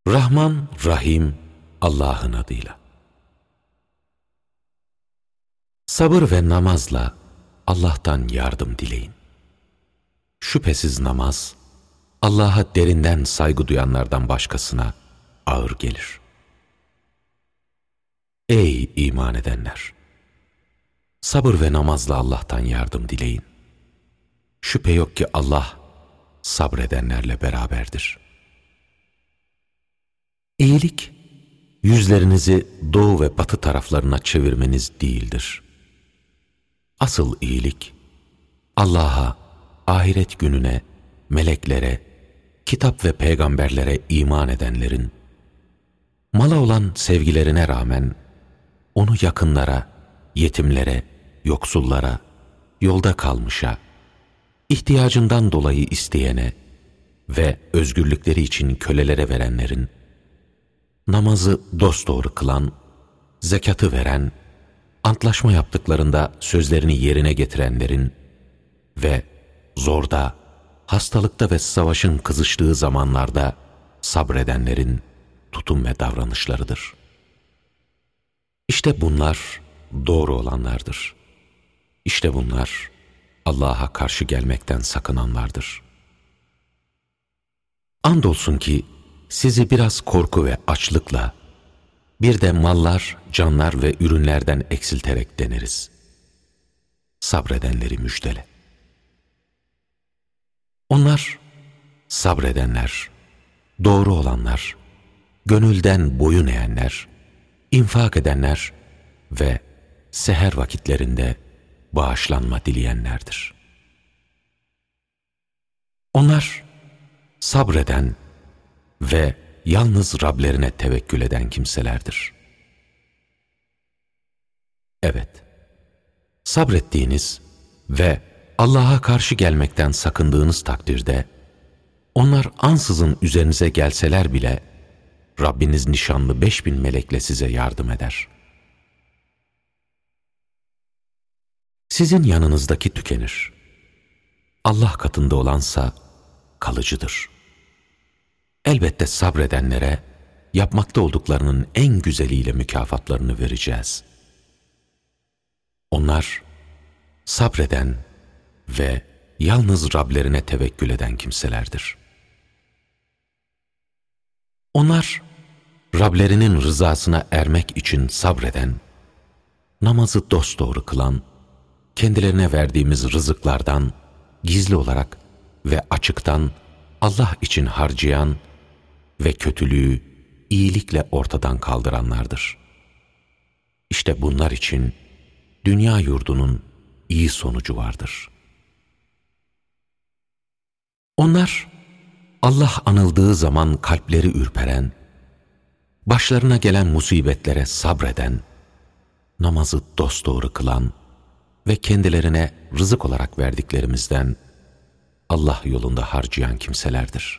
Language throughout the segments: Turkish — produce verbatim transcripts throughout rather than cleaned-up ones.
Rahman, Rahim Allah'ın adıyla. Sabır ve namazla Allah'tan yardım dileyin. Şüphesiz namaz, Allah'a derinden saygı duyanlardan başkasına ağır gelir. Ey iman edenler! Sabır ve namazla Allah'tan yardım dileyin. Şüphe yok ki Allah, sabredenlerle beraberdir. İyilik, yüzlerinizi doğu ve batı taraflarına çevirmeniz değildir. Asıl iyilik, Allah'a, ahiret gününe, meleklere, kitap ve peygamberlere iman edenlerin, mala olan sevgilerine rağmen, onu yakınlara, yetimlere, yoksullara, yolda kalmışa, ihtiyacından dolayı isteyene ve özgürlükleri için kölelere verenlerin, namazı dosdoğru kılan, zekatı veren, antlaşma yaptıklarında sözlerini yerine getirenlerin ve zorda, hastalıkta ve savaşın kızıştığı zamanlarda sabredenlerin tutum ve davranışlarıdır. İşte bunlar doğru olanlardır. İşte bunlar Allah'a karşı gelmekten sakınanlardır. Andolsun ki sizi biraz korku ve açlıkla, bir de mallar, canlar ve ürünlerden eksilterek deneriz. Sabredenleri müjdele. Onlar, sabredenler, doğru olanlar, gönülden boyun eğenler, infak edenler ve seher vakitlerinde bağışlanma dileyenlerdir. Onlar, sabreden ve yalnız Rablerine tevekkül eden kimselerdir. Evet, sabrettiğiniz ve Allah'a karşı gelmekten sakındığınız takdirde, onlar ansızın üzerinize gelseler bile, Rabbiniz nişanlı beş bin melekle size yardım eder. Sizin yanınızdaki tükenir. Allah katında olansa kalıcıdır. Elbette sabredenlere yapmakta olduklarının en güzeliyle mükafatlarını vereceğiz. Onlar sabreden ve yalnız Rablerine tevekkül eden kimselerdir. Onlar Rablerinin rızasına ermek için sabreden, namazı dosdoğru kılan, kendilerine verdiğimiz rızıklardan gizli olarak ve açıktan Allah için harcayan ve kötülüğü iyilikle ortadan kaldıranlardır. İşte bunlar için dünya yurdunun iyi sonucu vardır. Onlar Allah anıldığı zaman kalpleri ürperen, başlarına gelen musibetlere sabreden, namazı dosdoğru kılan ve kendilerine rızık olarak verdiklerimizden Allah yolunda harcayan kimselerdir.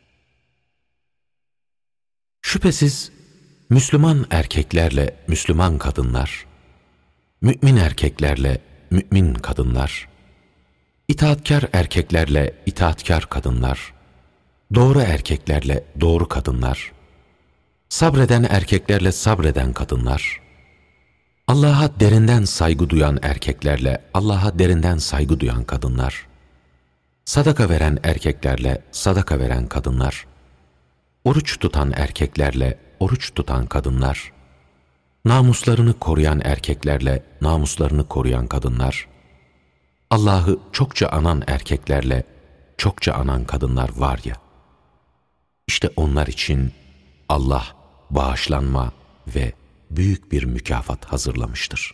Şüphesiz Müslüman erkeklerle Müslüman kadınlar, mümin erkeklerle mümin kadınlar, itaatkar erkeklerle itaatkar kadınlar, doğru erkeklerle doğru kadınlar, sabreden erkeklerle sabreden kadınlar, Allah'a derinden saygı duyan erkeklerle Allah'a derinden saygı duyan kadınlar, sadaka veren erkeklerle sadaka veren kadınlar, oruç tutan erkeklerle oruç tutan kadınlar, namuslarını koruyan erkeklerle namuslarını koruyan kadınlar, Allah'ı çokça anan erkeklerle çokça anan kadınlar var ya, işte onlar için Allah bağışlanma ve büyük bir mükafat hazırlamıştır.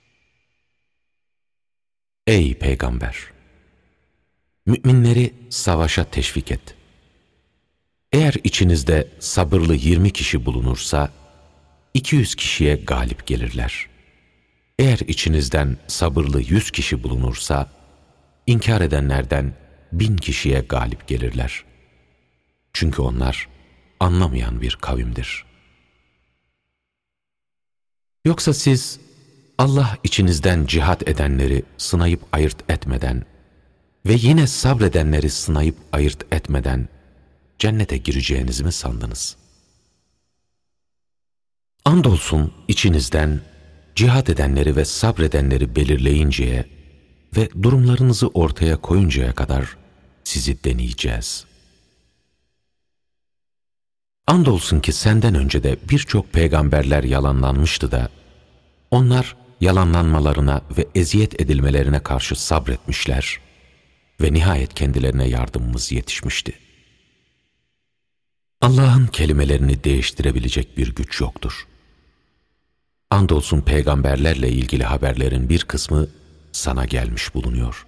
Ey Peygamber! Müminleri savaşa teşvik et. Eğer içinizde sabırlı yirmi kişi bulunursa, iki yüz kişiye galip gelirler. Eğer içinizden sabırlı yüz kişi bulunursa, inkar edenlerden bin kişiye galip gelirler. Çünkü onlar anlamayan bir kavimdir. Yoksa siz Allah içinizden cihat edenleri sınayıp ayırt etmeden ve yine sabredenleri sınayıp ayırt etmeden cennete gireceğinizi mi sandınız? Andolsun içinizden cihad edenleri ve sabredenleri belirleyinceye ve durumlarınızı ortaya koyuncaya kadar sizi deneyeceğiz. Andolsun ki senden önce de birçok peygamberler yalanlanmıştı da, onlar yalanlanmalarına ve eziyet edilmelerine karşı sabretmişler ve nihayet kendilerine yardımımız yetişmişti. Allah'ın kelimelerini değiştirebilecek bir güç yoktur. Andolsun peygamberlerle ilgili haberlerin bir kısmı sana gelmiş bulunuyor.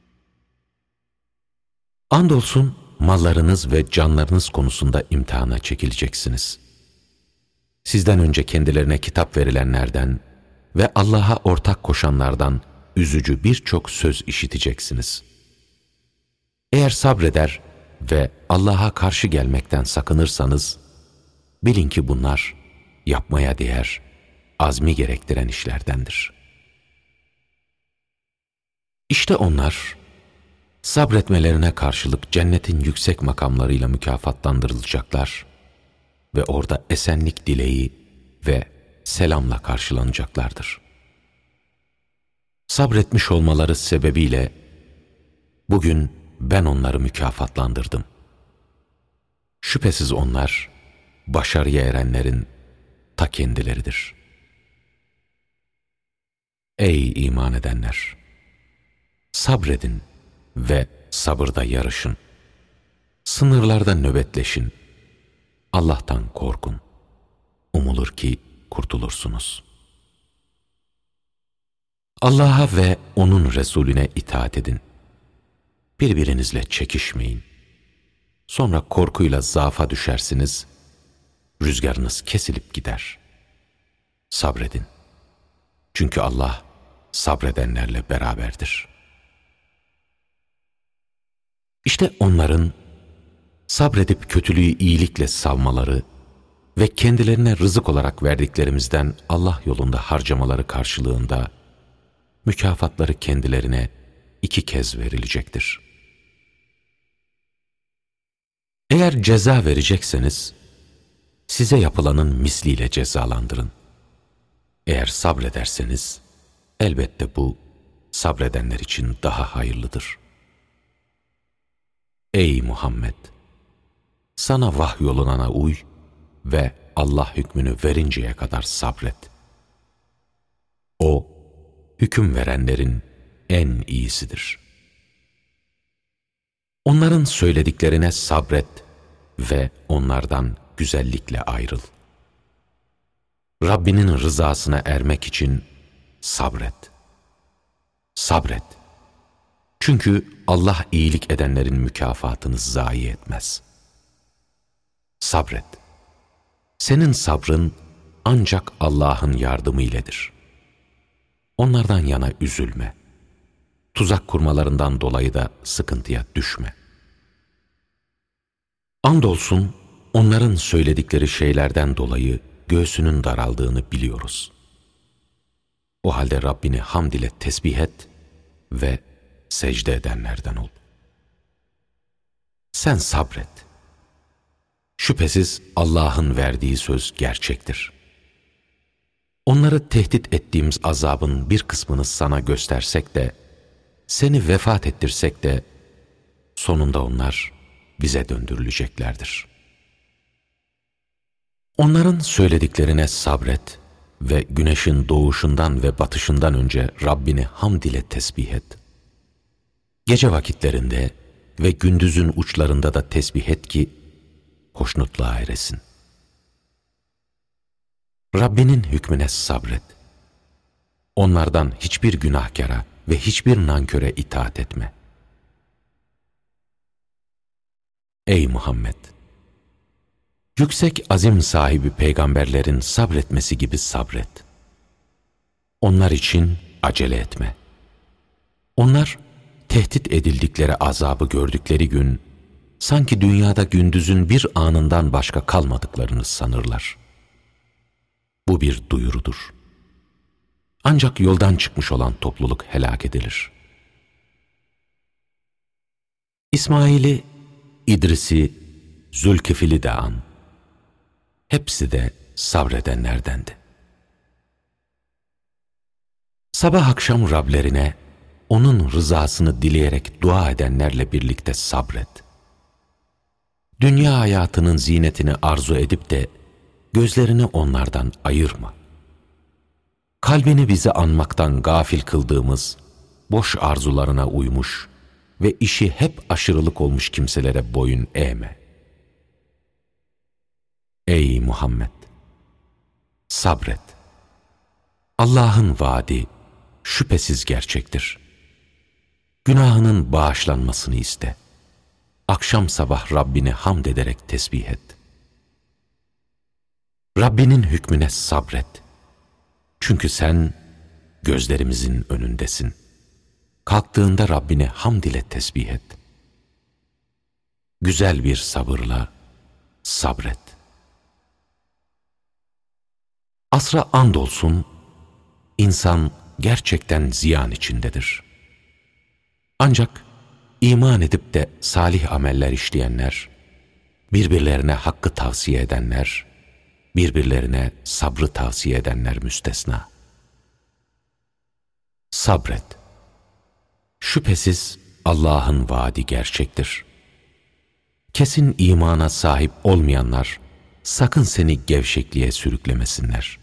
Andolsun mallarınız ve canlarınız konusunda imtihana çekileceksiniz. Sizden önce kendilerine kitap verilenlerden ve Allah'a ortak koşanlardan üzücü birçok söz işiteceksiniz. Eğer sabreder ve Allah'a karşı gelmekten sakınırsanız, bilin ki bunlar yapmaya değer, azmi gerektiren işlerdendir. İşte onlar, sabretmelerine karşılık cennetin yüksek makamlarıyla mükafatlandırılacaklar ve orada esenlik dileği ve selamla karşılanacaklardır. Sabretmiş olmaları sebebiyle bugün ben onları mükafatlandırdım. Şüphesiz onlar başarıya erenlerin ta kendileridir. Ey iman edenler! Sabredin ve sabırda yarışın. Sınırlarda nöbetleşin. Allah'tan korkun. Umulur ki kurtulursunuz. Allah'a ve O'nun Resulüne itaat edin. Birbirinizle çekişmeyin. Sonra korkuyla zaafa düşersiniz, rüzgarınız kesilip gider. Sabredin. Çünkü Allah sabredenlerle beraberdir. İşte onların sabredip kötülüğü iyilikle savmaları ve kendilerine rızık olarak verdiklerimizden Allah yolunda harcamaları karşılığında mükafatları kendilerine iki kez verilecektir. Eğer ceza verecekseniz, size yapılanın misliyle cezalandırın. Eğer sabrederseniz, elbette bu sabredenler için daha hayırlıdır. Ey Muhammed! Sana vahyolunana uy ve Allah hükmünü verinceye kadar sabret. O, hüküm verenlerin en iyisidir. Onların söylediklerine sabret ve onlardan güzellikle ayrıl. Rabbinin rızasına ermek için sabret. Sabret. Çünkü Allah iyilik edenlerin mükafatını zayi etmez. Sabret. Senin sabrın ancak Allah'ın yardımı iledir. Onlardan yana üzülme. Tuzak kurmalarından dolayı da sıkıntıya düşme. Andolsun onların söyledikleri şeylerden dolayı göğsünün daraldığını biliyoruz. O halde Rabbini hamd ile tesbih et ve secde edenlerden ol. Sen sabret. Şüphesiz Allah'ın verdiği söz gerçektir. Onları tehdit ettiğimiz azabın bir kısmını sana göstersek de, seni vefat ettirsek de, sonunda onlar bize döndürüleceklerdir. Onların söylediklerine sabret ve güneşin doğuşundan ve batışından önce Rabbini hamd ile tesbih et. Gece vakitlerinde ve gündüzün uçlarında da tesbih et ki, hoşnutluğa eresin. Rabbinin hükmüne sabret. Onlardan hiçbir günahkara ve hiçbir nanköre itaat etme. Ey Muhammed! Yüksek azim sahibi peygamberlerin sabretmesi gibi sabret. Onlar için acele etme. Onlar tehdit edildikleri azabı gördükleri gün, sanki dünyada gündüzün bir anından başka kalmadıklarını sanırlar. Bu bir duyurudur. Ancak yoldan çıkmış olan topluluk helak edilir. İsmail'i, İdris'i, Zülkifil'i de an. Hepsi de sabredenlerdendi. Sabah akşam Rablerine, onun rızasını dileyerek dua edenlerle birlikte sabret. Dünya hayatının zinetini arzu edip de gözlerini onlardan ayırma. Kalbini bizi anmaktan gafil kıldığımız, boş arzularına uymuş ve işi hep aşırılık olmuş kimselere boyun eğme. Ey Muhammed! Sabret. Allah'ın vaadi şüphesiz gerçektir. Günahının bağışlanmasını iste. Akşam sabah Rabbini hamd ederek tesbih et. Rabbinin hükmüne sabret. Çünkü sen gözlerimizin önündesin. Kalktığında Rabbini hamd ile tesbih et. Güzel bir sabırla sabret. Asra andolsun, insan gerçekten ziyan içindedir. Ancak iman edip de salih ameller işleyenler, birbirlerine hakkı tavsiye edenler, birbirlerine sabrı tavsiye edenler müstesna. Sabret. Şüphesiz Allah'ın vaadi gerçektir. Kesin imana sahip olmayanlar, sakın seni gevşekliğe sürüklemesinler.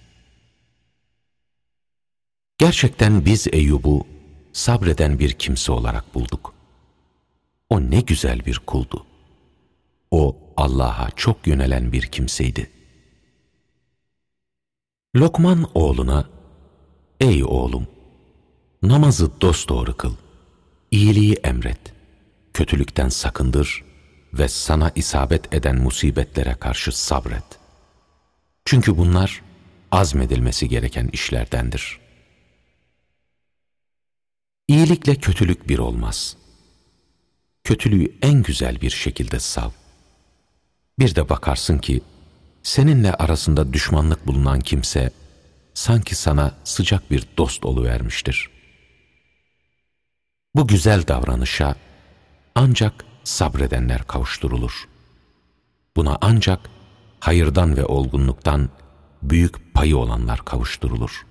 Gerçekten biz Eyyub'u sabreden bir kimse olarak bulduk. O ne güzel bir kuldu. O Allah'a çok yönelen bir kimseydi. Lokman oğluna, ey oğlum, namazı dosdoğru kıl, iyiliği emret, kötülükten sakındır ve sana isabet eden musibetlere karşı sabret. Çünkü bunlar azmedilmesi gereken işlerdendir. İyilikle kötülük bir olmaz. Kötülüğü en güzel bir şekilde sav. Bir de bakarsın ki, seninle arasında düşmanlık bulunan kimse, sanki sana sıcak bir dost oluvermiştir. Bu güzel davranışa ancak sabredenler kavuşturulur. Buna ancak hayırdan ve olgunluktan büyük payı olanlar kavuşturulur.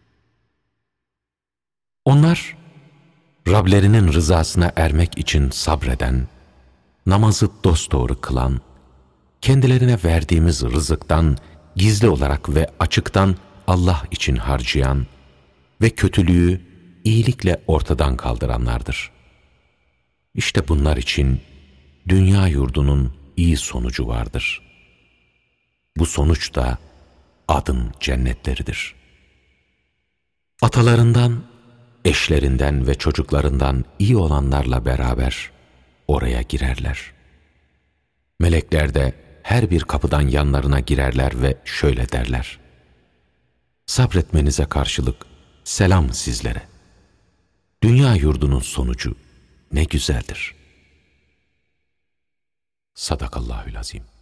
Onlar, Rablerinin rızasına ermek için sabreden, namazı dosdoğru kılan, kendilerine verdiğimiz rızıktan gizli olarak ve açıktan Allah için harcayan ve kötülüğü iyilikle ortadan kaldıranlardır. İşte bunlar için dünya yurdunun iyi sonucu vardır. Bu sonuç da adın cennetleridir. Atalarından, eşlerinden ve çocuklarından iyi olanlarla beraber oraya girerler. Melekler de her bir kapıdan yanlarına girerler ve şöyle derler: sabretmenize karşılık selam sizlere. Dünya yurdunun sonucu ne güzeldir. Sadakallahü'l-Azim.